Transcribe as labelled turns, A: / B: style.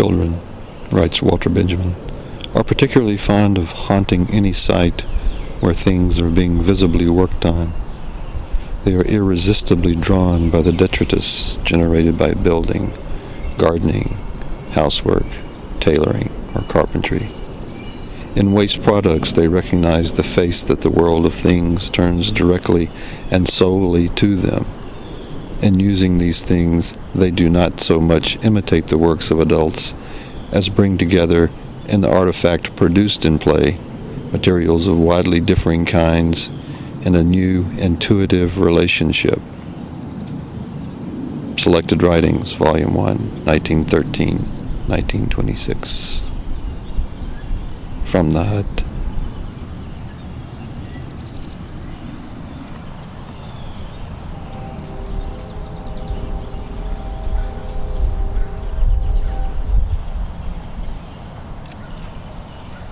A: Children, writes Walter Benjamin, are particularly fond of haunting any site where things are being visibly worked on. They are irresistibly drawn by the detritus generated by building, gardening, housework, tailoring, or carpentry. In waste products, they recognize the face that the world of things turns directly and solely to them. In using these things, they do not so much imitate the works of adults as bring together, in the artifact produced in play, materials of widely differing kinds in a new, intuitive relationship. Selected Writings, Volume 1, 1913, 1926. From the Hut.